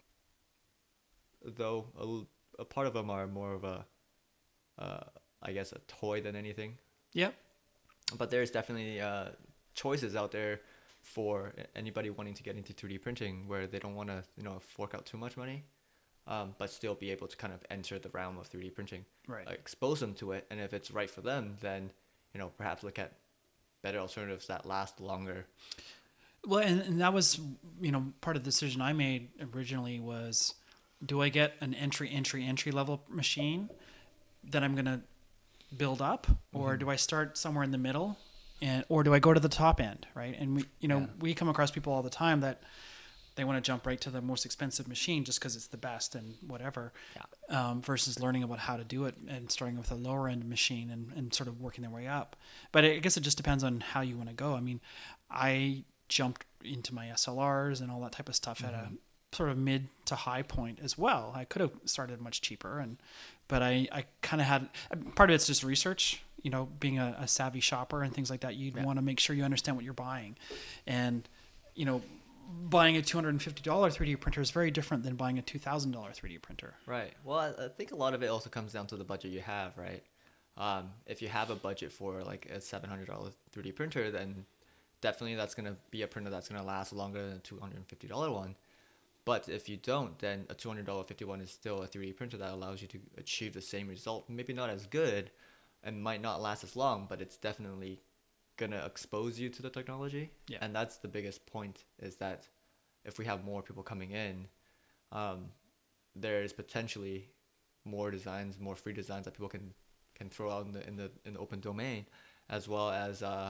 though a, l- a part of them are more of a, uh, I guess, a toy than anything. Yep. But there's definitely uh, choices out there for anybody wanting to get into three D printing where they don't want to, you know, fork out too much money, um, but still be able to kind of enter the realm of three D printing. Right. Uh, expose them to it, and if it's right for them, then, you know, perhaps look at better alternatives that last longer. Well, and, and that was, you know, part of the decision I made originally was, do I get an entry, entry, entry level machine that I'm going to build up, or Mm-hmm. do I start somewhere in the middle, and or do I go to the top end, right? And we, you know, Yeah. we come across people all the time that they want to jump right to the most expensive machine just because it's the best and whatever, Yeah. um, versus learning about how to do it and starting with a lower end machine and, and sort of working their way up. But I guess it just depends on how you want to go. I mean, I jumped into my S L Rs and all that type of stuff at a sort of mid to high point as well. I could have started much cheaper, and but I, I kind of had part of it's just research. You know, being a, a savvy shopper and things like that, you'd Yeah. want to make sure you understand what you're buying, and you know, buying a two hundred fifty dollars three D printer is very different than buying a two thousand dollars three D printer. Right. Well, I, I think a lot of it also comes down to the budget you have, right? Um, if you have a budget for like a seven hundred dollars three D printer, then definitely that's going to be a printer that's going to last longer than a two hundred fifty dollars one. But if you don't, then a two hundred fifty one is still a three D printer that allows you to achieve the same result. Maybe not as good and might not last as long, but it's definitely going to expose you to the technology. Yeah. And that's the biggest point, is that if we have more people coming in, um, there's potentially more designs, more free designs that people can, can throw out in the, in the in the open domain, as well as uh,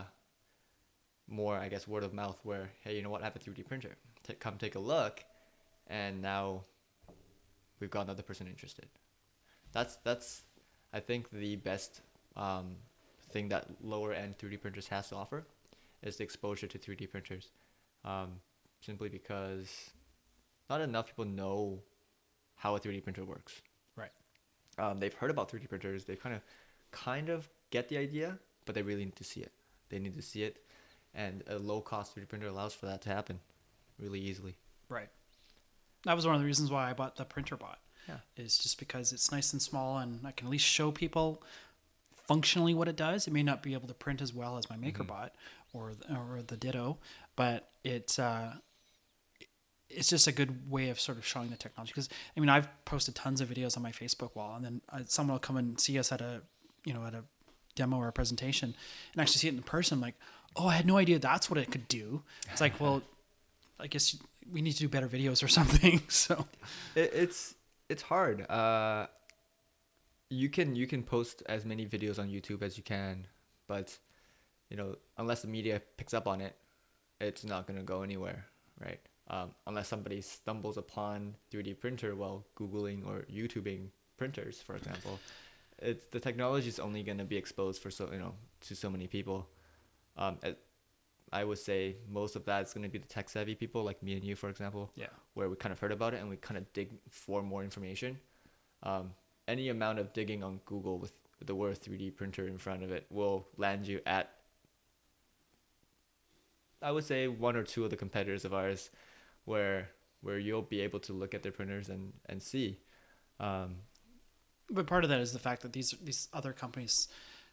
more, I guess, word of mouth where, hey, you know what, I have a three D printer. T- come take a look. And now we've got another person interested. That's, that's I think, the best um, thing that lower end three D printers has to offer is the exposure to three D printers. Um, simply because not enough people know how a three D printer works. Right. Um, they've heard about three D printers. They kind of, kind of get the idea, but they really need to see it. They need to see it, and a low cost three D printer allows for that to happen really easily. Right. That was one of the reasons why I bought the printer bot. Yeah. Is just because it's nice and small, and I can at least show people functionally what it does. It may not be able to print as well as my MakerBot or or the Ditto, but it's uh, it's just a good way of sort of showing the technology. Because I mean, I've posted tons of videos on my Facebook wall, and then uh, someone will come and see us at a you know at a demo or a presentation and actually see it in person. I'm like, oh, I had no idea that's what it could do. It's like, well, I guess we need to do better videos or something. So It, it's it's hard. Uh, you can you can post as many videos on YouTube as you can, but you know, unless the media picks up on it, it's not gonna go anywhere, right? Um, unless somebody stumbles upon three D printer while Googling or YouTubing printers, for example, it's the technology is only gonna be exposed for so you know to so many people. Um, it, I would say most of that is going to be the tech savvy people like me and you, for example. Yeah. Where we kind of heard about it and we kind of dig for more information. Um, any amount of digging on Google with the word three D printer in front of it will land you at, I would say, one or two of the competitors of ours, where where you'll be able to look at their printers and and see. Um, But part of that is the fact that these these other companies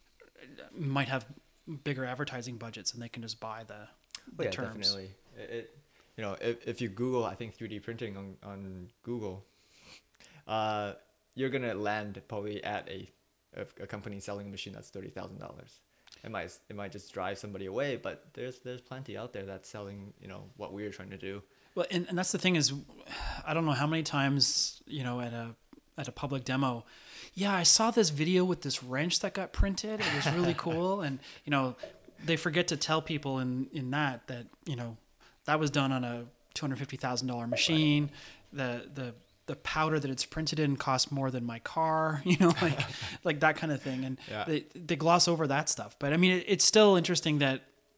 might have bigger advertising budgets and they can just buy the, the yeah, terms. definitely. It, it you know if if you Google, I think three D printing on on Google, uh, you're gonna land probably at a a, a company selling a machine that's thirty thousand dollars. It might it might just drive somebody away, but there's there's plenty out there that's selling, you know, what we're trying to do. Well, and, and that's the thing is, I don't know how many times, you know, at a at a public demo, yeah, I saw this video with this wrench that got printed. It was really cool. And, you know, they forget to tell people in, in that, that, you know, that was done on a two hundred fifty thousand dollars machine. The, the, the powder that it's printed in costs more than my car, you know, like, like that kind of thing. And Yeah. they, they gloss over that stuff. But I mean, it, it's still interesting that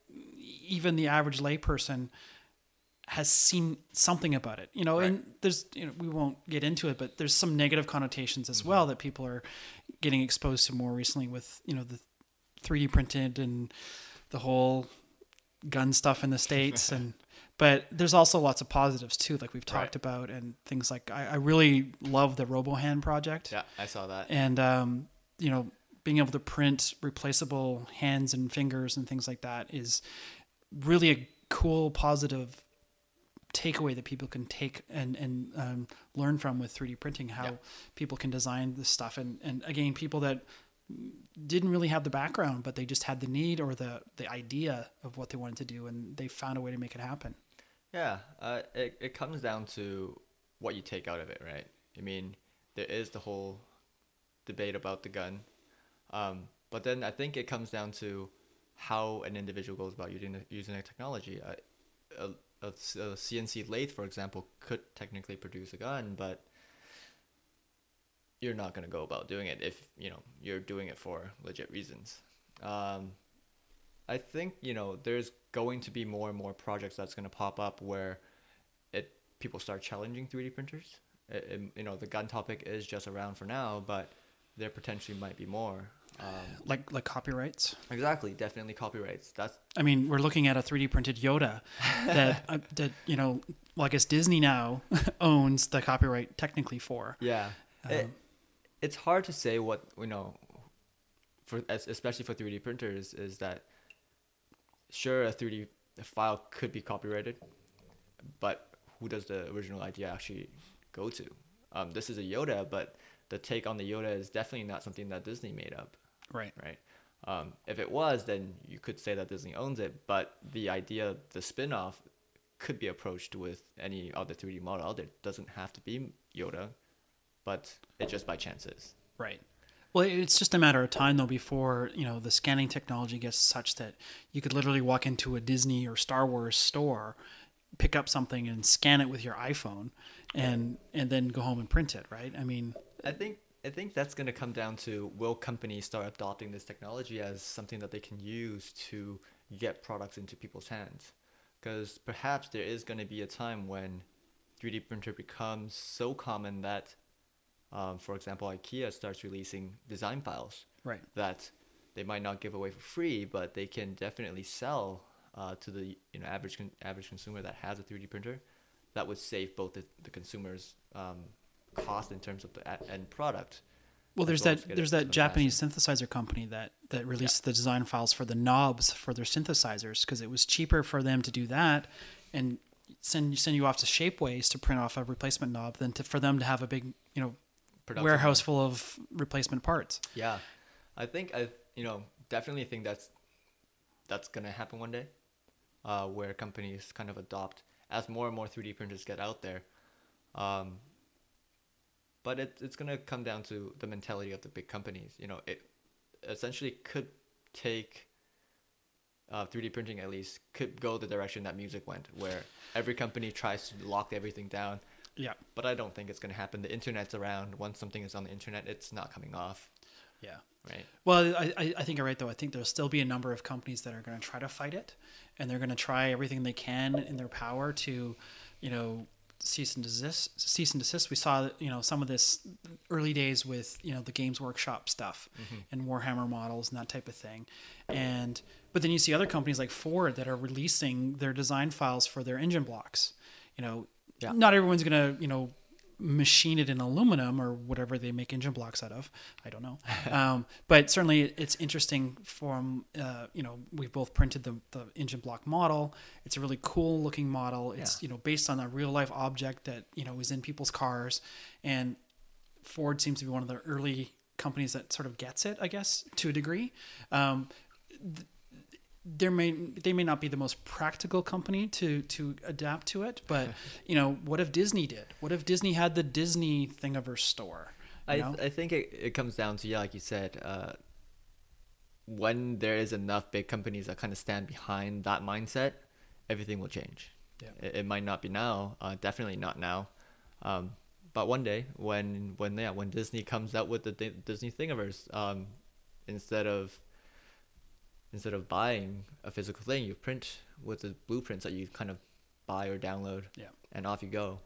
even the average layperson has seen something about it, you know, Right. and there's, you know, we won't get into it, but there's some negative connotations as well that people are getting exposed to more recently with, you know, the three D printed and the whole gun stuff in the States. and, but there's also lots of positives too, like we've talked Right. about, and things like, I, I really love the RoboHand project. Yeah, I saw that. And, um, you know, being able to print replaceable hands and fingers and things like that is really a cool, positive takeaway that people can take and, and um, learn from with three D printing, how Yeah. people can design this stuff. And, and again, people that didn't really have the background, but they just had the need or the, the idea of what they wanted to do, and they found a way to make it happen. Yeah, uh, it, it comes down to what you take out of it, right? I mean, there is the whole debate about the gun. Um, but then I think it comes down to how an individual goes about using the, using the technology. Uh, a, a, a C N C lathe, for example, could technically produce a gun, but you're not going to go about doing it if, you know, you're doing it for legit reasons. Um, I think, you know, there's going to be more and more projects that's going to pop up where it people start challenging three D printers. It, it, you know, the gun topic is just around for now, but there potentially might be more. Um, Like, like copyrights. exactly, definitely copyrights. That's I mean, we're looking at a three D printed Yoda that, uh, that, you know, well, I guess Disney now owns the copyright technically for. yeah. it, Um, it's hard to say what, you know, for es- especially for three D printers, is that sure, a three D file could be copyrighted, but who does the original idea actually go to? Um, this is a Yoda, but the take on the Yoda is definitely not something that Disney made up, Right. right? Um, if it was, then you could say that Disney owns it, but the idea, the spin-off, could be approached with any other three D model out there. It doesn't have to be Yoda, but it just by chance is. Right. Well, it's just a matter of time, though, before, you know, the scanning technology gets such that you could literally walk into a Disney or Star Wars store, pick up something and scan it with your iPhone, and and then go home and print it, right? I mean, I think I think that's going to come down to, will companies start adopting this technology as something that they can use to get products into people's hands? Because perhaps there is going to be a time when three D printer becomes so common that, um, for example, IKEA starts releasing design files right. that they might not give away for free, but they can definitely sell uh, to the, you know, average con- average consumer that has a three D printer. That would save both the, the consumer's um, cost in terms of the a- end product. Well, as there's well as that get there's it that to Japanese fashion. synthesizer company that that released the design files for the knobs for their synthesizers because it was cheaper for them to do that and send send you off to Shapeways to print off a replacement knob than to, for them to have a big, you know, Production warehouse line. full of replacement parts. Yeah, I think I you know definitely think that's that's gonna happen one day, uh, where companies kind of adopt as more and more three D printers get out there. Um, but it, it's gonna come down to the mentality of the big companies. You know, it essentially could take uh, three D printing, at least could go the direction that music went, where every company tries to lock everything down. Yeah. But I don't think it's going to happen. The internet's around. Once something is on the internet, it's not coming off. Yeah. right? Well, I, I I think you're right, though. I think there'll still be a number of companies that are going to try to fight it, and they're going to try everything they can in their power to, you know, cease and desist. Cease and desist. We saw, you know, some of this early days with, you know, the Games Workshop stuff Mm-hmm. and Warhammer models and that type of thing, and but then you see other companies like Ford that are releasing their design files for their engine blocks. You know, Yeah. not everyone's going to, you know, machine it in aluminum or whatever they make engine blocks out of. I don't know. Um, but certainly it's interesting from, uh, you know, we both printed the, the engine block model. It's a really cool looking model. It's, Yeah. you know, based on a real life object that, you know, is in people's cars. And Ford seems to be one of the early companies that sort of gets it, I guess, to a degree. Um, th- there may they may not be the most practical company to to adapt to it, but you know, what if Disney did? What if Disney had the Disney Thingiverse store? You I know? th- I think it, it comes down to, yeah, like you said, uh, when there is enough big companies that kind of stand behind that mindset, everything will change. Yeah. It, it might not be now, uh, definitely not now, um, but one day when when yeah when Disney comes out with the Di- Disney Thingiverse, um, instead of instead of buying a physical thing, you print with the blueprints that you kind of buy or download, Yeah. and off you go.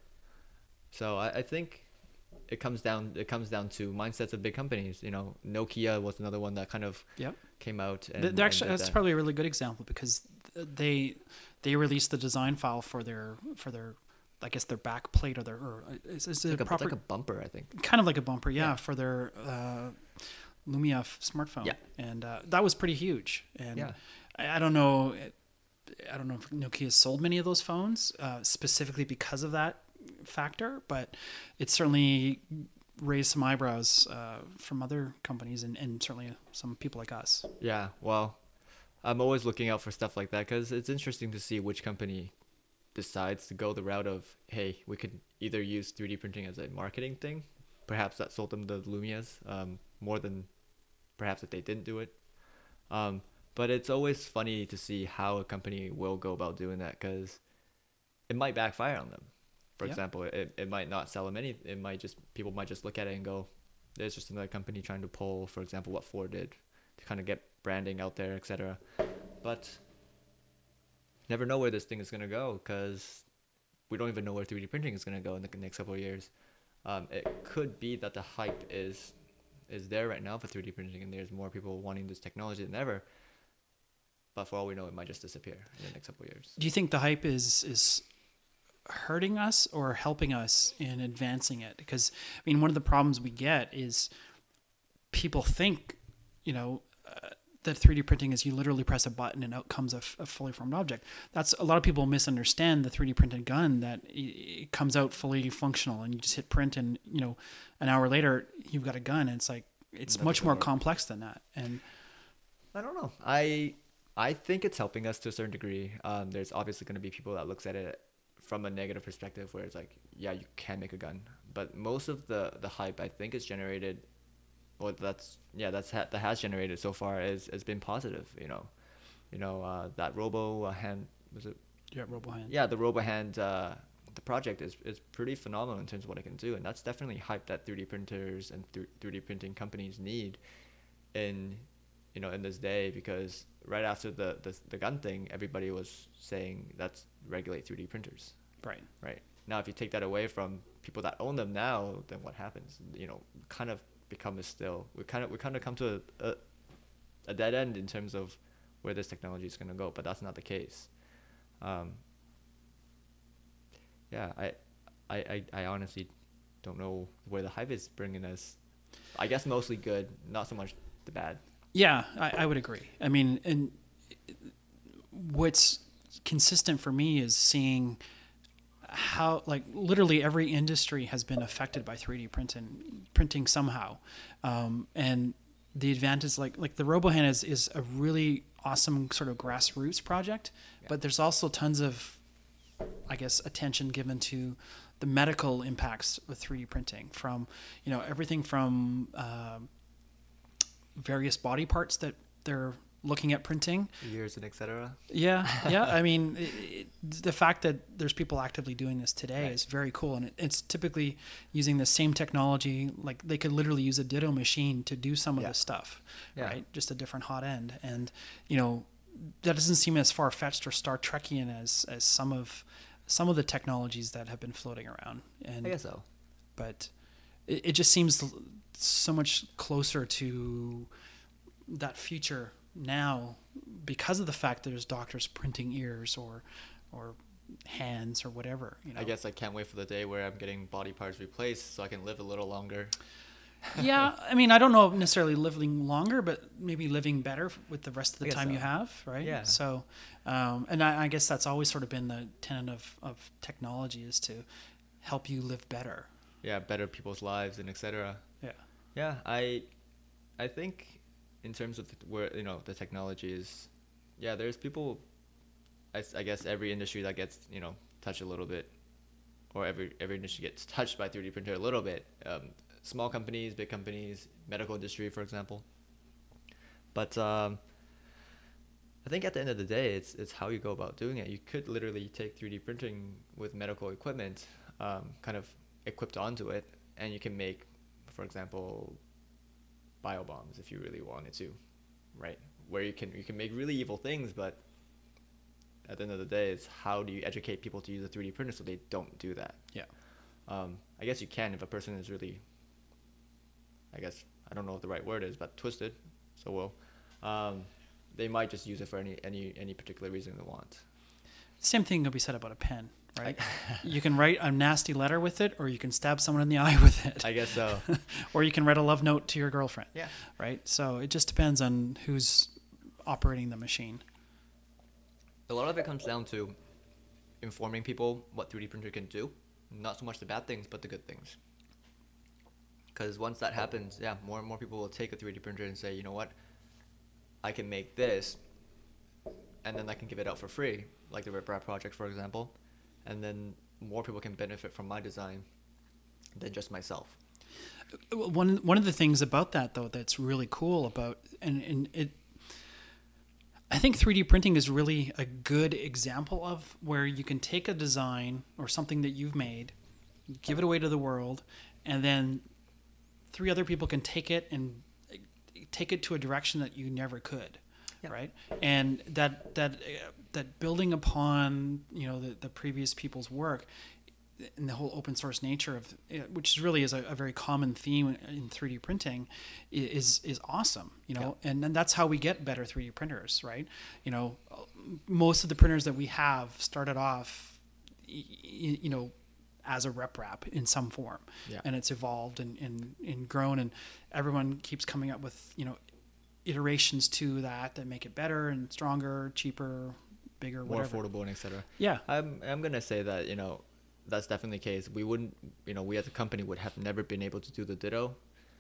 So I, I think it comes down it comes down to mindsets of big companies. You know, Nokia was another one that kind of Yep. came out. And, Th- they're and actually did that's that. probably a really good example because they they released the design file for their for their I guess their back plate or their or is, is it like a, proper like a bumper, I think. kind of like a bumper, yeah, Yeah. for their uh, Lumia f- smartphone. Yeah. And uh, that was pretty huge. And Yeah. I, I don't know, I don't know if Nokia sold many of those phones uh, specifically because of that factor, but it certainly raised some eyebrows uh, from other companies and, and certainly some people like us. Yeah, well, I'm always looking out for stuff like that because it's interesting to see which company decides to go the route of, hey, we could either use three D printing as a marketing thing, perhaps that sold them the Lumias, um, more than perhaps if they didn't do it. Um, but it's always funny to see how a company will go about doing that because it might backfire on them. For Yeah. example, it, it might not sell them any. It might just people might just look at it and go, "There's just another company trying to pull, for example, what Ford did to kind of get branding out there, et cetera" But never know where this thing is gonna go because we don't even know where three D printing is gonna go in the next couple of years. Um, it could be that the hype is is there right now for three D printing, and there's more people wanting this technology than ever. But for all we know, it might just disappear in the next couple of years. Do you think the hype is is hurting us or helping us in advancing it? Because I mean, one of the problems we get is people think, you know, uh, that three D printing is you literally press a button and out comes a, f- a fully formed object. That's a lot of people misunderstand the three D printed gun, that it, it comes out fully functional and you just hit print and, you know, an hour later you've got a gun. And it's like, it's That much doesn't more work. complex than that. And I don't know. I I think it's helping us to a certain degree. Um, there's obviously going to be people that looks at it from a negative perspective, where it's like, yeah, you can make a gun, but most of the the hype I think is generated, or that's yeah, that's ha- that has generated so far is has been positive. You know, you know uh, that Robo uh, hand was it? yeah, RoboHand. Yeah, the RoboHand uh, the project is is pretty phenomenal in terms of what it can do, and that's definitely hype that three D printers and three D printing companies need in you know in this day, because right after the, the the gun thing, everybody was saying let's regulate three D printers. Right. Right. Now, if you take that away from people that own them now, then what happens? You know, kind of become a still. We kind of we kind of come to a, a a dead end in terms of where this technology is going to go, but that's not the case. Um, yeah, I, I, I, I honestly don't know where the hype is bringing us. I guess mostly good, not so much the bad. Yeah, I, I would agree. I mean, and what's consistent for me is seeing how, like, literally every industry has been affected by three D printing, printing somehow. Um, and the advantage, like, like the RoboHand is, is a really awesome sort of grassroots project, Yeah. but there's also tons of, I guess, attention given to the medical impacts of three D printing, from, you know, everything from, um, various body parts that they're looking at printing. Years and et cetera. Yeah, yeah. I mean, it, it, the fact that there's people actively doing this today Right. is very cool, and it, it's typically using the same technology. Like they could literally use a Ditto machine to do some of Yeah. this stuff, Yeah. right? Just a different hot end, and you know, that doesn't seem as far fetched or Star Trekian as as some of some of the technologies that have been floating around. And I guess so. but it, it just seems l- so much closer to that future now because of the fact that there's doctors printing ears or or hands or whatever, you know. I guess I can't wait for the day where I'm getting body parts replaced so I can live a little longer. Yeah, I mean, I don't know necessarily living longer, but maybe living better f- with the rest of I the guess time you so. have, right? Yeah. So, um, and I, I guess that's always sort of been the tenet of, of technology is to help you live better. Yeah, better people's lives and et cetera. Yeah. Yeah, I, I think, in terms of the, where you know the technology is, yeah, there's people. I, s- I guess every industry that gets you know touched a little bit, or every every industry gets touched by three D printer a little bit. Um, small companies, big companies, medical industry, for example. But um, I think at the end of the day, it's it's how you go about doing it. You could literally take three D printing with medical equipment, um, kind of equipped onto it, and you can make, for example, biobombs if you really wanted to, right? Where you can you can make really evil things, but at the end of the day, it's how do you educate people to use a three D printer so they don't do that. Yeah. Um, I guess you can if a person is really, I guess I don't know what the right word is, but twisted, so well, um, they might just use it for any any any particular reason they want. Same thing can be said about a pen, right? You can write a nasty letter with it, or you can stab someone in the eye with it. I guess so. Or you can write a love note to your girlfriend. Yeah. Right? So it just depends on who's operating the machine. A lot of it comes down to informing people what three D printer can do, not so much the bad things, but the good things. Because once that happens, yeah, more and more people will take a three D printer and say, you know what, I can make this, and then I can give it out for free, like the Rip Rap project, for example, and then more people can benefit from my design than just myself. One one of the things about that though that's really cool about and, and it I think three D printing is really a good example of where you can take a design or something that you've made, give it away to the world, and then three other people can take it and take it to a direction that you never could. Yeah. Right. And that, that, uh, that building upon, you know, the, the previous people's work and the whole open source nature of it, which really is a, a very common theme in three D printing, i- is is awesome, you know, Yeah. and, and that's how we get better three D printers, right? You know, most of the printers that we have started off, y- y- you know, as a rep wrap in some form, Yeah. and it's evolved and, and, and grown, and everyone keeps coming up with, you know, iterations to that that make it better and stronger, cheaper, bigger, More whatever. affordable and et cetera. Yeah. I'm I'm gonna say that you know that's definitely the case. We wouldn't, you know, we as a company would have never been able to do the Ditto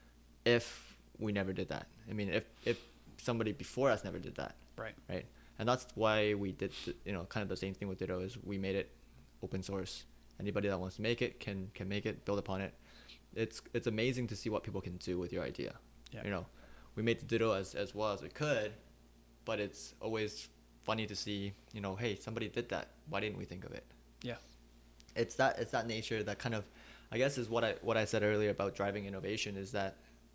if we never did that. I mean, if if somebody before us never did that, Right. right? And that's why we did, the, you know, kind of the same thing with Ditto is we made it open source. Anybody that wants to make it can can make it, build upon it. It's it's amazing to see what people can do with your idea. Yeah. You know, we made the Ditto as as well as we could, but it's always funny to see, you know, hey, somebody did that. Why didn't we think of it? Yeah. It's that it's that nature that kind of, I guess, is what I what I said earlier about driving innovation is that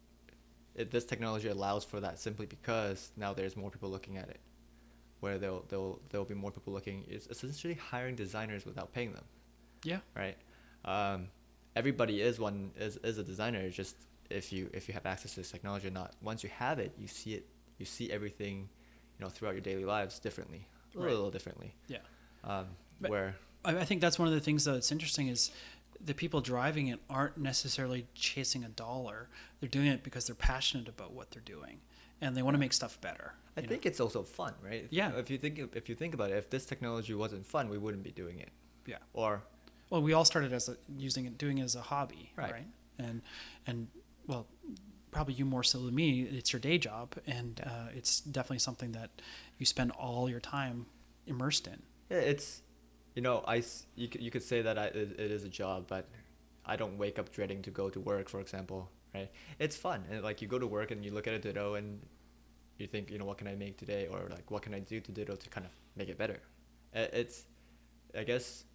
it, this technology allows for that simply because now there's more people looking at it, where they'll they'll there'll be more people looking. It's essentially hiring designers without paying them, Yeah. right? Um, everybody is one is, is a designer. It's just if you if you have access to this technology or not. Once you have it, you see it. You see everything, you know, throughout your daily lives differently, a Right. little differently. Yeah. Um, But- where I I think that's one of the things that's interesting is the people driving it aren't necessarily chasing a dollar. They're doing it because they're passionate about what they're doing, and they want to make stuff better. I you know? think it's also fun, right? If- Yeah. If you think if you think about it, if this technology wasn't fun, we wouldn't be doing it. Yeah. Or Well, we all started as a, using it, doing it as a hobby, Right. right? And and well, probably you more so than me. It's your day job, and uh, it's definitely something that you spend all your time immersed in. yeah, it's, you know, I s- you could, you could say that I, it, it is a job, but I don't wake up dreading to go to work, for example, right? It's fun, and like you go to work and you look at a Ditto, and you think, you know, what can I make today, or like what can I do to Ditto to kind of make it better. I- It's, I guess,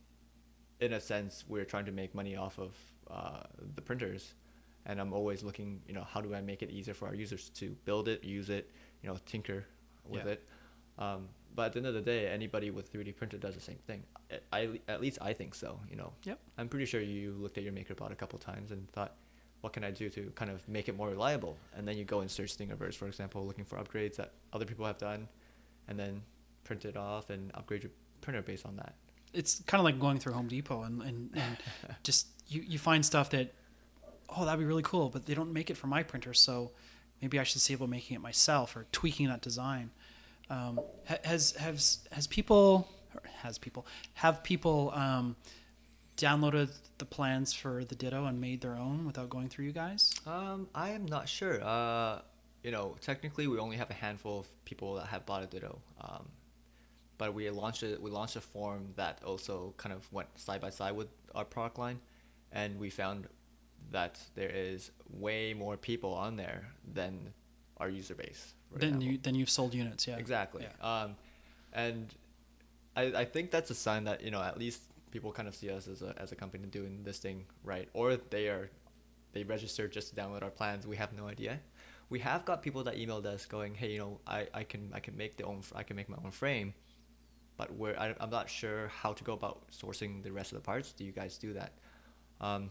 in a sense, we're trying to make money off of uh, the printers, and I'm always looking, you know, how do I make it easier for our users to build it, use it, you know, tinker with Yeah. it. Um, but at the end of the day, anybody with three D printer does the same thing. I, I- at least I think so. You know, Yep. I'm pretty sure you looked at your MakerBot a couple times and thought, what can I do to kind of make it more reliable? And then you go and search Thingiverse, for example, looking for upgrades that other people have done, and then print it off and upgrade your printer based on that. It's kind of like going through Home Depot and, and, and just you, you find stuff that, oh, that'd be really cool, but they don't make it for my printer, so maybe I should see about making it myself or tweaking that design. Um, ha- has has has people or has people have people um, downloaded the plans for the Ditto and made their own without going through you guys? Um, I am not sure. Uh, you know, technically, we only have a handful of people that have bought a Ditto. Um, but we launched it. We launched a form that also kind of went side by side with our product line, and we found that there is way more people on there than our user base. for Then example. you then you've sold units, yeah. Exactly. Yeah. Um, and I, I think that's a sign that, you know, at least people kind of see us as a, as a company doing this thing right, or they are they registered just to download our plans. We have no idea. We have got people that emailed us going, hey, you know, I, I can I can make the own I can make my own frame, but we're I, I'm not sure how to go about sourcing the rest of the parts. Do you guys do that? Um,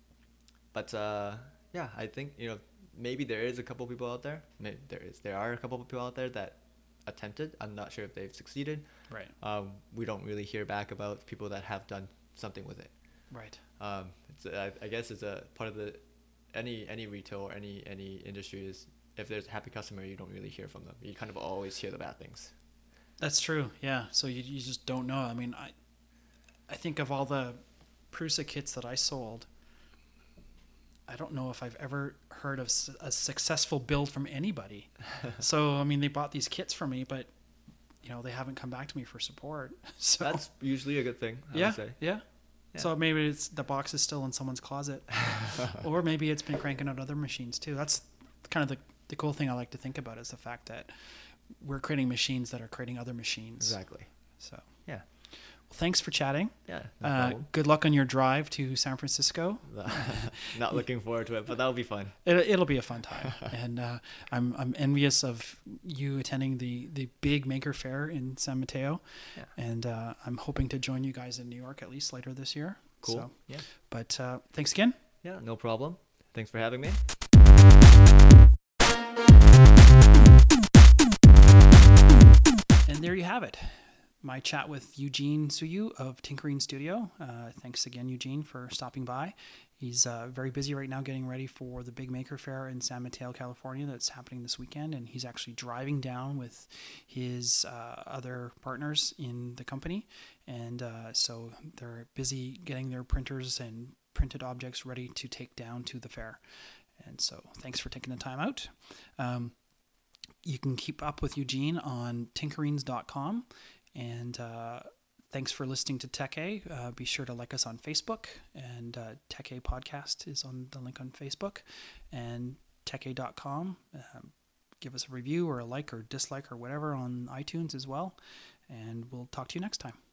but uh, yeah, I think, you know, maybe there is a couple people out there. Maybe there is there are a couple people out there that attempted. I'm not sure if they've succeeded. Right. Um, we don't really hear back about people that have done something with it. Right. Um, it's I, I guess it's a part of the any any retail or any any industry is, if there's a happy customer, you don't really hear from them. You kind of always hear the bad things. That's true. Yeah. So you you just don't know. I mean, I I think of all the Prusa kits that I sold, I don't know if I've ever heard of s- a successful build from anybody. So I mean, they bought these kits from me, but you know, they haven't come back to me for support. So That's usually a good thing, I yeah, would say. yeah. Yeah. So maybe it's the box is still in someone's closet, or maybe it's been cranking out other machines too. That's kind of the the cool thing I like to think about, is the fact that we're creating machines that are creating other machines. Exactly. So Yeah. well, thanks for chatting. Yeah. No Uh, problem. good luck on your drive to San Francisco. Not looking forward to it, but that'll be fun. It, it'll be a fun time, and uh, I'm I'm envious of you attending the the big Maker Fair in San Mateo, Yeah. and uh, I'm hoping to join you guys in New York at least later this year. Cool. So, Yeah. but uh, thanks again. Yeah. No problem. Thanks for having me. And there you have it. My chat with Eugene Suyu of Tinkering Studio. Uh, thanks again, Eugene, for stopping by. He's uh, very busy right now getting ready for the big Maker Fair in San Mateo, California that's happening this weekend. And he's actually driving down with his uh, other partners in the company. And uh, so they're busy getting their printers and printed objects ready to take down to the fair. And so thanks for taking the time out. Um, you can keep up with Eugene on tinkerings dot com. And uh, thanks for listening to Tech A. Uh, be sure to like us on Facebook. And uh, Tech A Podcast is on the link on Facebook. And tech a dot com. Um, give us a review or a like or dislike or whatever on iTunes as well. And we'll talk to you next time.